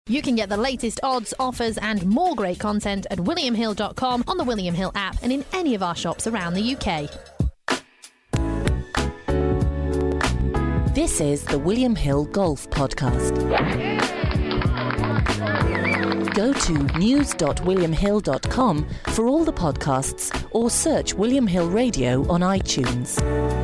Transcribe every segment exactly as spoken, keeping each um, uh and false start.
You can get the latest odds, offers and more great content at william hill dot com, on the William Hill app and in any of our shops around the U K. This is the William Hill Golf Podcast. Go to news dot william hill dot com for all the podcasts or search William Hill Radio on iTunes.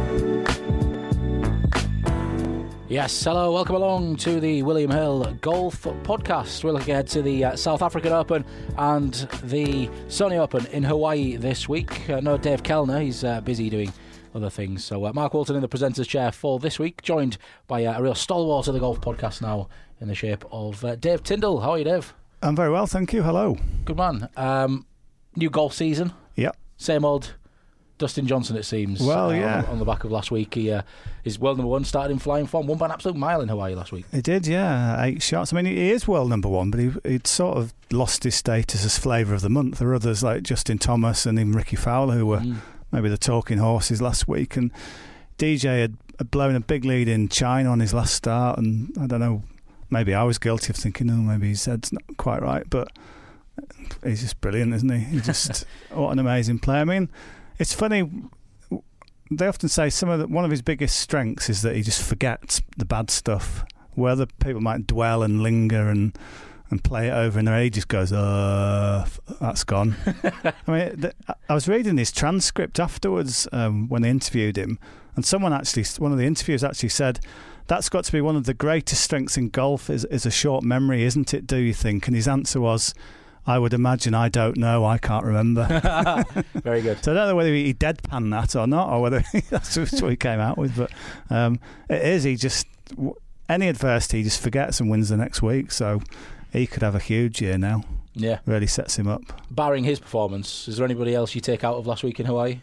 Yes, hello, welcome along to the William Hill Golf Podcast. We're looking ahead to the uh, South African Open and the Sony Open in Hawaii this week. Uh, no Dave Kellner, he's uh, busy doing other things. So uh, Mark Walton in the presenter's chair for this week, joined by uh, a real stalwart of the Golf Podcast now in the shape of uh, Dave Tyndall. How are you, Dave? I'm very well, thank you. Hello. Good man. Um, new golf season. Yep. Same old Dustin Johnson, it seems. Well, uh, yeah. On, on the back of last week, he uh, his world number one started in flying form. Won by an absolute mile in Hawaii last week. He did, yeah. Eight shots. I mean, he is world number one, but he, he'd sort of lost his status as flavour of the month. There are others like Justin Thomas and even Ricky Fowler who were mm. maybe the talking horses last week. And D J had, had blown a big lead in China on his last start, and I don't know, maybe I was guilty of thinking, oh, maybe his head's not quite right, but he's just brilliant, isn't he? He's just, what an amazing player. I mean, it's funny, they often say some of the, one of his biggest strengths is that he just forgets the bad stuff, where other people might dwell and linger and and play it over, and he just goes, uh, that's gone. I mean, the, I was reading his transcript afterwards um, when they interviewed him, and someone actually, one of the interviewers actually said, that's got to be one of the greatest strengths in golf is, is a short memory, isn't it, do you think? And his answer was, I would imagine, I don't know, I can't remember. Very good. So I don't know whether he deadpanned that or not, or whether that's what he came out with, but um, it is, he just, any adversity, he just forgets and wins the next week, so he could have a huge year now. Yeah. Really sets him up. Barring his performance, is there anybody else you take out of last week in Hawaii?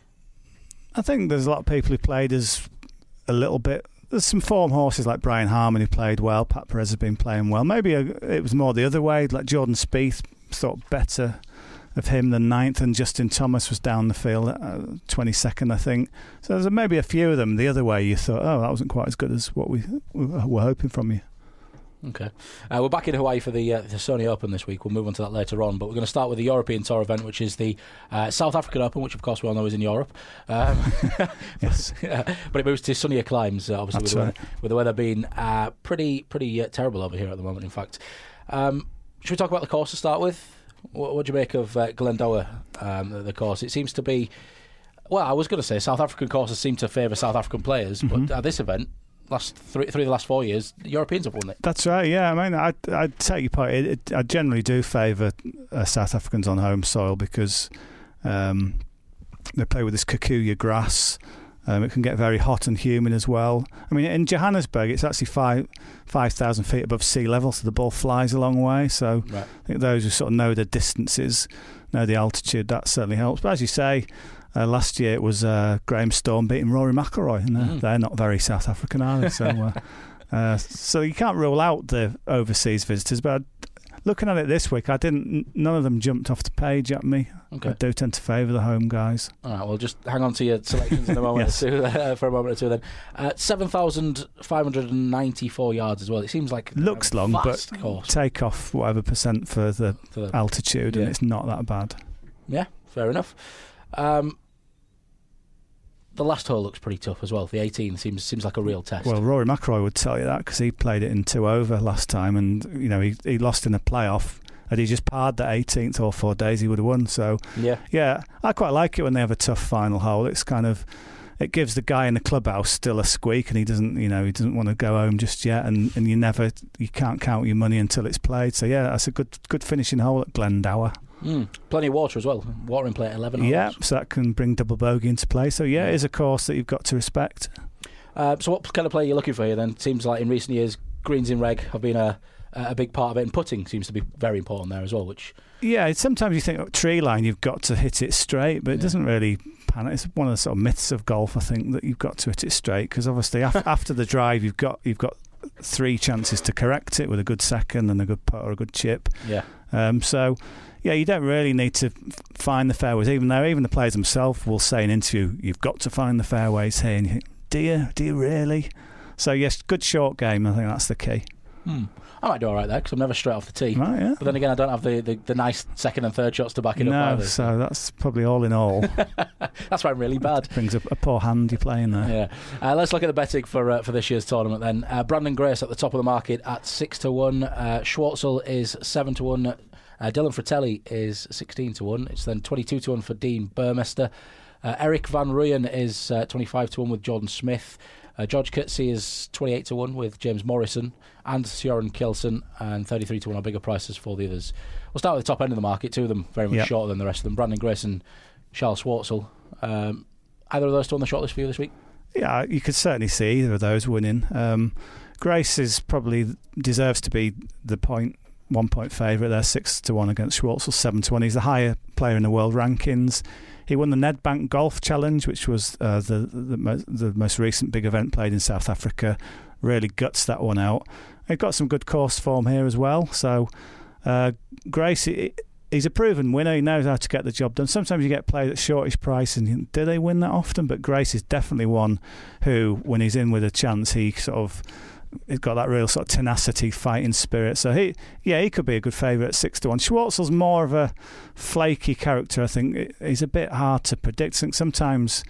I think there's a lot of people who played as a little bit. There's some form horses like Brian Harman who played well. Pat Perez has been playing well. Maybe a, it was more the other way, like Jordan Spieth, thought better of him than ninth, and Justin Thomas was down the field uh, twenty-second, I think. So there's maybe a few of them the other way you thought, oh, that wasn't quite as good as what we were hoping from you. Okay. Uh, we're back in Hawaii for the, uh, the Sony Open this week. We'll move on to that later on, but we're going to start with the European Tour event, which is the uh, South African Open, which of course we all know is in Europe. Um, yes. But it moves to sunnier climes, uh, obviously, with, right. the weather, with the weather being uh, pretty pretty uh, terrible over here at the moment, in fact. Um, should we talk about the course to start with? What, what do you make of uh, Glendower, um, the, the course? It seems to be, well, I was going to say South African courses seem to favour South African players, mm-hmm. but at this event, last three, three of the last four years, the Europeans have won it. That's right, yeah. I mean, I'd, I'd take your point. It, it, I generally do favour uh, South Africans on home soil because um, they play with this kikuyu grass. Um, it can get very hot and humid as well. I mean, in Johannesburg, it's actually five five thousand feet above sea level, so the ball flies a long way. So right. I think those who sort of know the distances, know the altitude, that certainly helps. But as you say, uh, last year it was uh, Graham Storm beating Rory McIlroy, and uh, mm. they're not very South African, are they? So, uh, uh, so you can't rule out the overseas visitors. But looking at it this week, I didn't. None of them jumped off the page at me. Okay. I do tend to favour the home guys. All right, well, just hang on to your selections in a moment yes. or two, uh, for a moment or two then. Uh, seven thousand five hundred ninety-four yards as well. It seems like looks long, but course. Take off whatever percent for the, for the altitude, yeah. and it's not that bad. Yeah, fair enough. Um, the last hole looks pretty tough as well. The eighteen seems seems like a real test. Well, Rory McIlroy would tell you that because he played it in two over last time, and you know he he lost in a playoff. Had he just parred that eighteenth all four days, he would have won. So yeah, yeah, I quite like it when they have a tough final hole. It's kind of, it gives the guy in the clubhouse still a squeak, and he doesn't, you know, he doesn't want to go home just yet. And, and you never, you can't count your money until it's played. So yeah, that's a good good finishing hole at Glendower. Mm, plenty of water as well. Water in play at eleven holes. Yeah, so that can bring double bogey into play. So yeah, it is a course that you've got to respect. Uh, so what kind of play are you looking for here then? Seems like in recent years, greens in reg have been a a big part of it, and putting seems to be very important there as well. Which yeah, sometimes you think oh, tree line, you've got to hit it straight, but it yeah. doesn't really pan. It's one of the sort of myths of golf, I think, that you've got to hit it straight because obviously af- after the drive, you've got you've got three chances to correct it with a good second and a good putt or a good chip. Yeah. Um. So. Yeah, you don't really need to find the fairways, even though even the players themselves will say in an interview, you've got to find the fairways here. And you think, do you? Do you really? So, yes, good short game. I think that's the key. Hmm. I might do all right there because I'm never straight off the tee. Right, yeah. But then again, I don't have the, the, the nice second and third shots to back it no, up either. So that's probably all in all. That's why I'm really bad. Brings a, a poor hand you're playing there. Yeah. Uh, let's look at the betting for uh, for this year's tournament then. Uh, Brandon Grace at the top of the market at six to one. Uh, Schwartzel is seven to one. Uh, Dylan Fratelli is sixteen to one. It's then twenty-two to one for Dean Burmester. Uh, Eric Van Ruyen is uh, twenty-five to one with Jordan Smith. Uh, George Kirtsey is twenty-eight to one with James Morrison and Sjören Kilson, and thirty-three to one are bigger prices for the others. We'll start with the top end of the market, two of them very much yep. shorter than the rest of them. Brandon Grace and Charles Schwartzel. Um, either of those two on the shortlist for you this week? Yeah, you could certainly see either of those winning. Um, Grace is probably deserves to be the point one point favourite there, six to one against Schwartzel, seven to one. He's the higher player in the world rankings. He won the Nedbank Golf Challenge, which was uh, the the, mo- the most recent big event played in South Africa. Really guts that one out. He's got some good course form here as well. So uh, Grace, he, he's a proven winner. He knows how to get the job done. Sometimes you get played at shortish price, and you, do they win that often? But Grace is definitely one who, when he's in with a chance, he sort of he's got that real sort of tenacity, fighting spirit. So he, yeah, he could be a good favourite at six to one. Schwartzel's more of a flaky character. I think he's a bit hard to predict. I think sometimes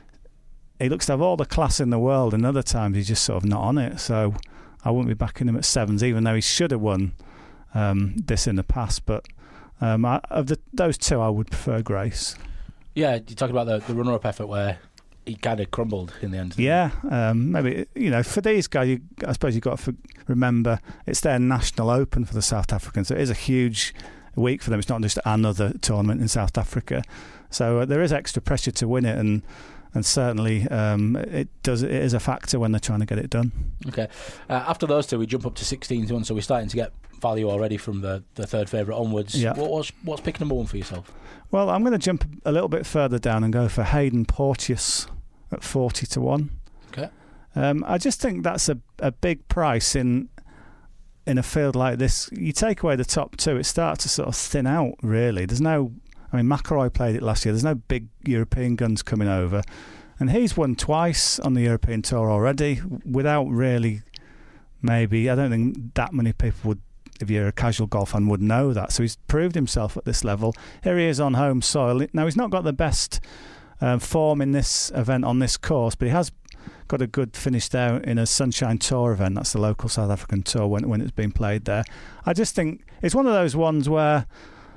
he looks to have all the class in the world, and other times he's just sort of not on it. So I wouldn't be backing him at sevens, even though he should have won um, this in the past. But um, I, of the, those two, I would prefer Grace. Yeah, you talk about the, the runner-up effort where he kind of crumbled in the end. Yeah, um, maybe, you know, for these guys, you, I suppose you've got to remember it's their national open for the South Africans. So it is a huge week for them. It's not just another tournament in South Africa. So uh, there is extra pressure to win it, and and certainly um, it does. It is a factor when they're trying to get it done. Okay. Uh, after those two, we jump up to sixteen to one, so we're starting to get value already from the, the third favourite onwards. Yeah. What was what's pick number one for yourself? Well, I'm going to jump a little bit further down and go for Hayden Porteous at forty to one. Okay. Um, I just think that's a, a big price in in a field like this. You take away the top two, it starts to sort of thin out, really. There's no... I mean, McIlroy played it last year. There's no big European guns coming over. And he's won twice on the European Tour already without really... Maybe... I don't think that many people would... If you're a casual golf fan, would know that. So he's proved himself at this level. Here he is on home soil. Now, he's not got the best uh, form in this event on this course, but he has got a good finish there in a Sunshine Tour event. That's the local South African tour when, when it's been played there. I just think it's one of those ones where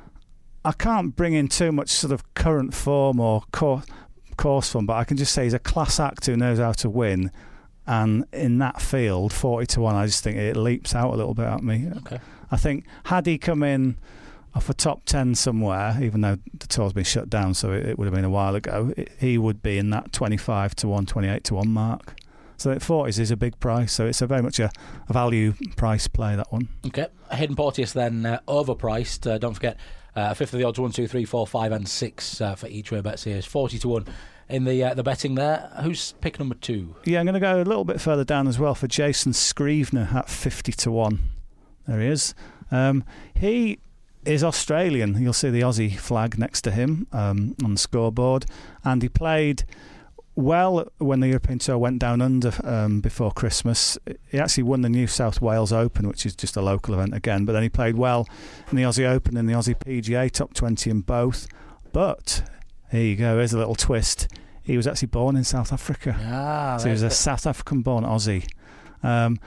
I can't bring in too much sort of current form or course, course form, but I can just say he's a class act who knows how to win. And in that field, forty to one, I just think it leaps out a little bit at me. Okay. I think had he come in off a top ten somewhere, even though the tour's been shut down, so it, it would have been a while ago, it, he would be in that twenty-five to one, twenty-eight to one mark. So at forties is a big price, so it's a very much a, a value price play, that one. Okay. Hayden Porteous then uh, overpriced. Uh, don't forget, uh, a fifth of the odds, one, two, three, four, five, and six uh, for each way bets here is forty to one. In the uh, the betting there, who's pick number two? Yeah, I'm going to go a little bit further down as well for Jason Scrivener at fifty to one. There he is. Um, he is Australian. You'll see the Aussie flag next to him um, on the scoreboard. And he played well when the European Tour went down under um, before Christmas. He actually won the New South Wales Open, which is just a local event again. But then he played well in the Aussie Open and the Aussie P G A, top twenty in both. But... here you go, here's a little twist. He was actually born in South Africa. Ah, so he was a South African born Aussie. Um,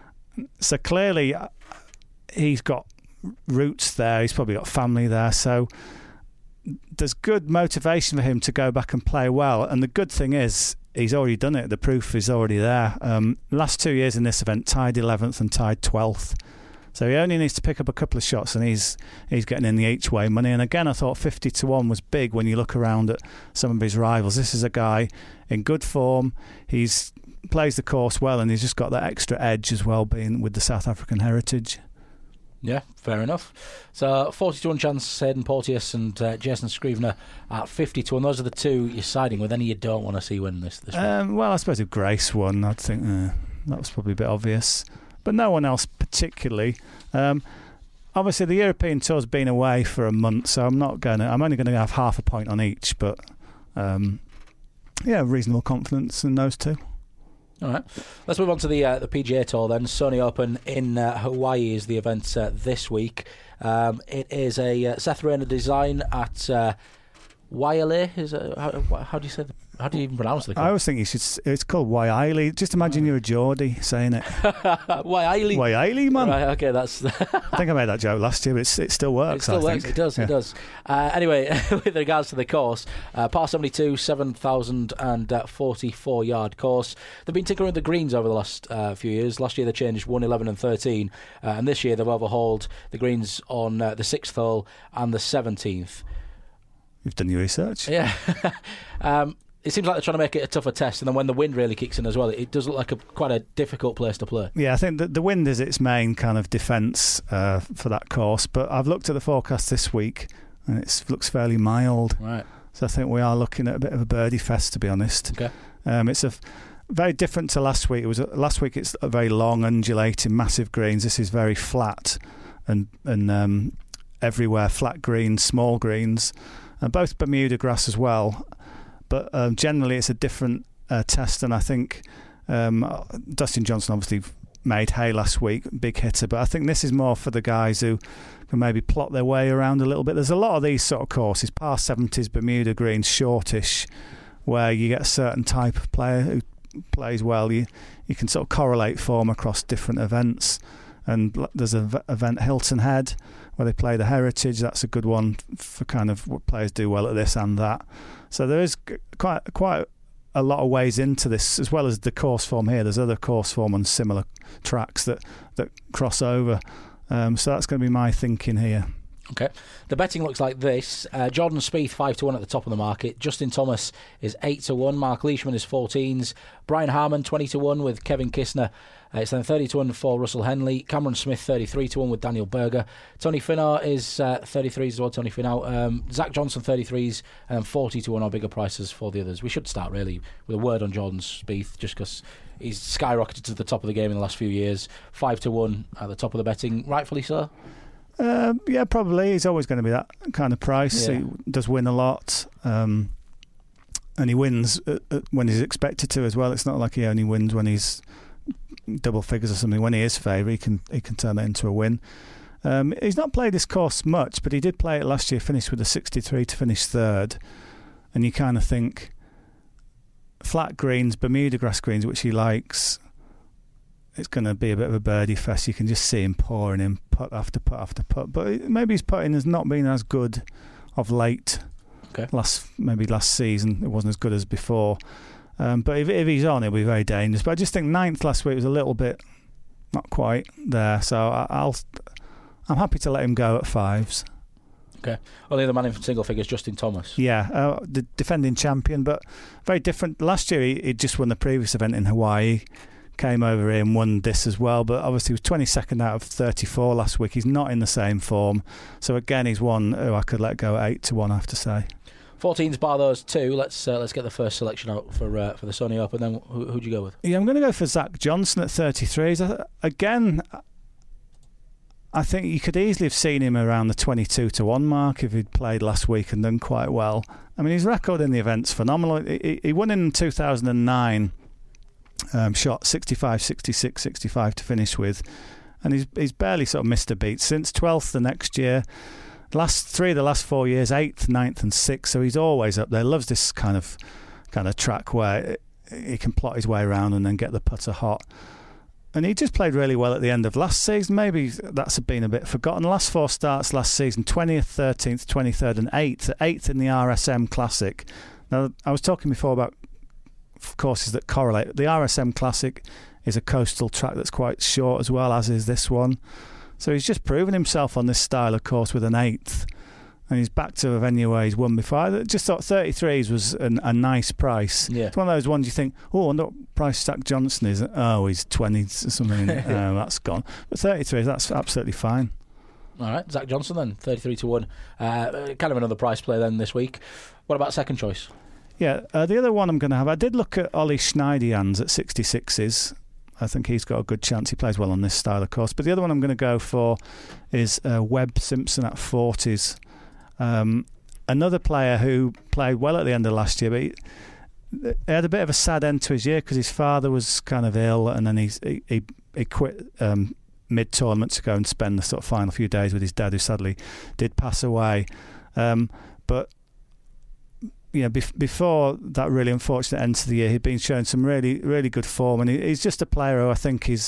so clearly he's got roots there, he's probably got family there, so there's good motivation for him to go back and play well. And the good thing is he's already done it, the proof is already there. Um, last two years in this event, tied eleventh and tied twelfth. So he only needs to pick up a couple of shots and he's he's getting in the each way money. And again, I thought fifty to one was big when you look around at some of his rivals. This is a guy in good form. He's plays the course well and he's just got that extra edge as well, being with the South African heritage. Yeah, fair enough. So forty to one chance, Hayden Porteous and uh, Jason Scrivener at fifty to one. Those are the two you're siding with. Any you don't want to see win this, this um, Well, I suppose if Grace won, I'd think uh, that was probably a bit obvious. But no one else particularly. Um, obviously, the European Tour's been away for a month, so I'm not going to. I'm only going to have half a point on each, but um, yeah, reasonable confidence in those two. All right, let's move on to the uh, the P G A Tour then. Sony Open in uh, Hawaii is the event uh, this week. Um, it is a uh, Seth Rayner design at uh, Waialae. Is it, how, how do you say? The, how do you even pronounce the? I always think you should. It's called Waialae. Just imagine you're a Geordie saying it. Waialae. Waialae, man. Right, okay, that's. I think I made that joke last year, but it's, it still works. It still I works. think. It does. Yeah. It does. Uh, anyway, with regards to the course, uh, par seventy-two, seven thousand forty-four yard course. They've been tinkering with the greens over the last uh, few years. Last year they changed one, eleven, and thirteen, uh, and this year they've overhauled the greens on uh, the sixth hole and the seventeenth. You've done your research. Yeah. um, it seems like they're trying to make it a tougher test, and then when the wind really kicks in as well, it does look like a quite a difficult place to play. Yeah, I think that the wind is its main kind of defence uh, for that course, but I've looked at the forecast this week and it looks fairly mild. Right. So I think we are looking at a bit of a birdie fest, to be honest. Okay. Um, it's a f- very different to last week. It was a, last week. It's a very long, undulating, massive greens. This is very flat and and um, everywhere flat greens, small greens, and both Bermuda grass as well. But um, generally, it's a different uh, test, and I think um, Dustin Johnson obviously made hay last week, big hitter. But I think this is more for the guys who can maybe plot their way around a little bit. There's a lot of these sort of courses, par seventies, Bermuda greens, shortish, where you get a certain type of player who plays well. You you can sort of correlate form across different events. And there's an event, Hilton Head, where they play the Heritage. That's a good one for kind of what players do well at this and that. So there is quite quite a lot of ways into this, as well as the course form here. There's other course form on similar tracks that, that cross over. Um, so that's going to be my thinking here. Okay. The betting looks like this. Uh, Jordan Spieth, five to one at the top of the market. Justin Thomas is eight to one. Mark Leishman is fourteens. Brian Harman, twenty to one with Kevin Kisner. Uh, it's then thirty to one for Russell Henley. Cameron Smith, thirty-three to one with Daniel Berger. Tony Finau is uh, thirty-threes as well, Tony Finau. Um, Zach Johnson, thirty-threes, and forty to one are bigger prices for the others. We should start, really, with a word on Jordan Spieth, just because he's skyrocketed to the top of the game in the last few years. five to one at the top of the betting, rightfully so. Uh, yeah, probably. He's always going to be that kind of price. Yeah. He does win a lot, um, and he wins uh, uh, when he's expected to as well. It's not like he only wins when he's double figures or something. When he is favourite, he can he can turn that into a win. Um, he's not played this course much, but he did play it last year. Finished with a sixty-three to finish third, and you kind of think flat greens, Bermuda grass greens, which he likes. It's going to be a bit of a birdie fest. You can just see him pouring in putt after putt after putt. But maybe his putting has not been as good of late. Okay. Last maybe last season it wasn't as good as before. Um, but if, if he's on, he'll be very dangerous. But I just think ninth last week was a little bit not quite there. So I, I'll I'm happy to let him go at fives. Okay. Only the man in single figures, Justin Thomas. Yeah, uh, the defending champion, but very different. Last year he, he just won the previous event in Hawaii. Came over here and won this as well, but obviously he was twenty-second out of thirty-four last week. He's not in the same form, so again he's one who I could let go at eight to one, I have to say. fourteens bar those two. Let's uh, let's get the first selection out for uh, for the Sony Open. Then who who'd you go with? Yeah, I'm going to go for Zach Johnson at thirty-three. Again, I think you could easily have seen him around the twenty-two to one mark if he'd played last week and done quite well. I mean, his record in the event's phenomenal. He, he won in two thousand nine. Um, shot sixty-five, sixty-six, sixty-five to finish with, and he's he's barely sort of missed a beat since twelfth the next year. Last three of the last four years, eighth, ninth, and sixth. So he's always up there. Loves this kind of kind of track where he can plot his way around and then get the putter hot. And he just played really well at the end of last season. Maybe that's been a bit forgotten. Last four starts last season: twentieth, thirteenth, twenty-third, and eighth. Eighth in the R S M Classic. Now I was talking before about courses that correlate. The R S M Classic is a coastal track that's quite short as well, as is this one. So he's just proven himself on this style of course with an eighth, and he's back to a venue where he's won before. I just thought thirty-threes was an, a nice price. Yeah. It's one of those ones you think, oh, I wonder what price Zach Johnson is. Oh, he's twenties or something. Oh, that's gone. But thirty-threes, that's absolutely fine. All right, Zach Johnson then, thirty-three to one. Uh, kind of another price play then this week. What about second choice? Yeah, uh, the other one I'm going to have, I did look at Ollie Schneiderjans at sixty-sixes. I think he's got a good chance. He plays well on this style, of course. But the other one I'm going to go for is uh, Webb Simpson at forties. Um, another player who played well at the end of last year, but he, he had a bit of a sad end to his year because his father was kind of ill, and then he's, he he, he quit um, mid-tournament to go and spend the sort of final few days with his dad, who sadly did pass away. Um, but you know, bef- before that really unfortunate end to the year, he'd been showing some really, really good form, and he, he's just a player who I think is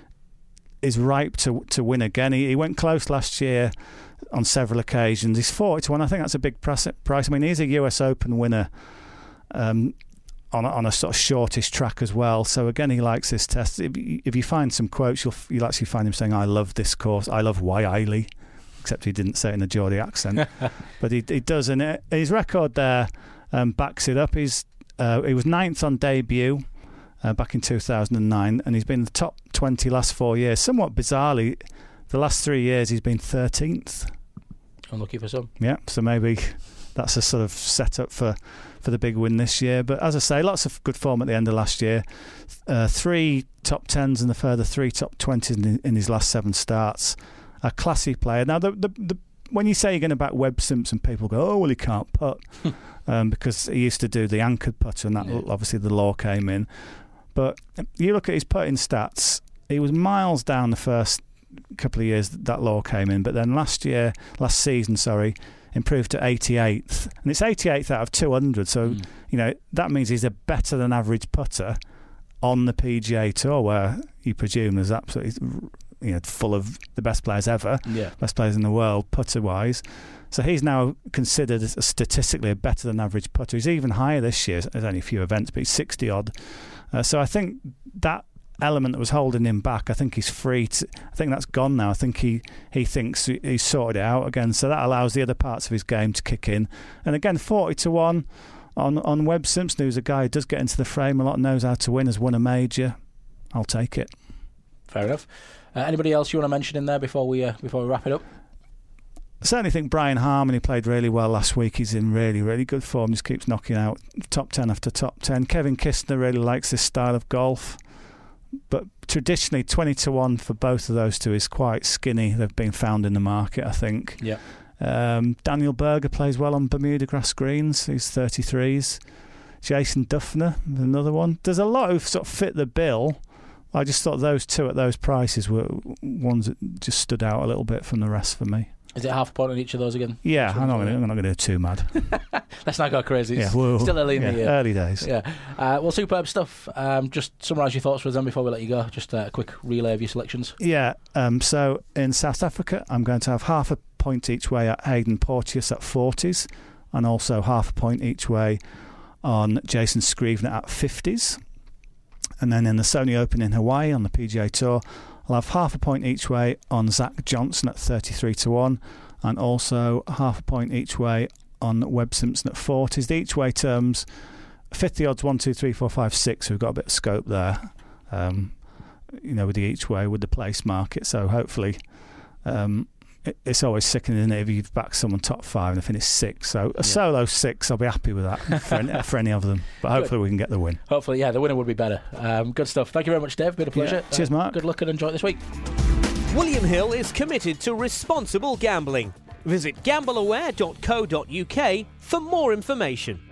is ripe to to win again. He, he went close last year on several occasions. He's forty to one. I think that's a big price. I mean, he's a U S Open winner um, on a, on a sort of shortish track as well. So again, he likes this test. If you, if you find some quotes, you'll you'll actually find him saying, "I love this course. I love Waialae," except he didn't say it in a Geordie accent, but he he does, and it, his record there um, backs it up. He's uh, he was ninth on debut uh, back in two thousand nine, and he's been in the top twenty last four years. Somewhat bizarrely, the last three years he's been thirteenth. Unlucky for some. Yeah, so maybe that's a sort of setup for, for the big win this year. But as I say, lots of good form at the end of last year. Uh, three top tens and a further three top twenties in, in his last seven starts. A classy player. Now, the, the, the, when you say you're going to back Webb Simpson, people go, "Oh, well, he can't putt," um, because he used to do the anchored putter, and that yeah. obviously the law came in. But you look at his putting stats; he was miles down the first couple of years that law came in, but then last year, last season, sorry, improved to eighty-eighth, and it's eighty-eighth out of two hundred. So mm. you know that means he's a better than average putter on the P G A Tour, where you presume there's absolutely, you know, full of the best players ever, yeah. best players in the world putter wise. So he's now considered as statistically a better than average putter. He's even higher this year. There's only a few events, but he's sixty odd. Uh, so I think that element that was holding him back, I think he's free to, I think that's gone now. I think he, he thinks he's sorted it out again, so that allows the other parts of his game to kick in. And again, forty to one on, on Webb Simpson, who's a guy who does get into the frame a lot, knows how to win, has won a major. I'll take it. Fair enough. Uh, anybody else you want to mention in there before we uh, before we wrap it up? I certainly think Brian Harman, he played really well last week. He's in really, really good form. Just keeps knocking out top ten after top ten. Kevin Kistner really likes this style of golf. But traditionally, twenty to one for both of those two is quite skinny. They've been found in the market, I think. Yeah. Um, Daniel Berger plays well on Bermuda grass greens. He's thirty-threes. Jason Duffner, another one. There's a lot who sort of fit the bill. I just thought those two at those prices were ones that just stood out a little bit from the rest for me. Is it half a point on each of those again? Yeah, I'm not going to go too mad. Let's not go crazy. It's yeah, well, still early in yeah, the year. Early days. Yeah. Uh, well, superb stuff. Um, just summarise your thoughts for us then before we let you go. Just uh, a quick relay of your selections. Yeah. Um, so in South Africa, I'm going to have half a point each way at Hayden Porteous at forties, and also half a point each way on Jason Scrivener at fifties. And then in the Sony Open in Hawaii on the P G A Tour, I'll have half a point each way on Zach Johnson at thirty-three to one, and also half a point each way on Webb Simpson at forties. The each way terms, fifty odds, one, two, three, four, five, six. We've got a bit of scope there, um, you know, with the each way, with the place market. So hopefully, um, it, it's always sickening, isn't it, if you've backed someone top five and they finish six. So a yeah. solo six, I'll be happy with that for any, for any of them. But hopefully good. We can get the win. Hopefully, yeah, the winner would be better. Um, good stuff. Thank you very much, Dave. Been a pleasure. Yeah. Cheers, Mark. Uh, good luck and enjoy it this week. William Hill is committed to responsible gambling. Visit gamble aware dot co dot uk for more information.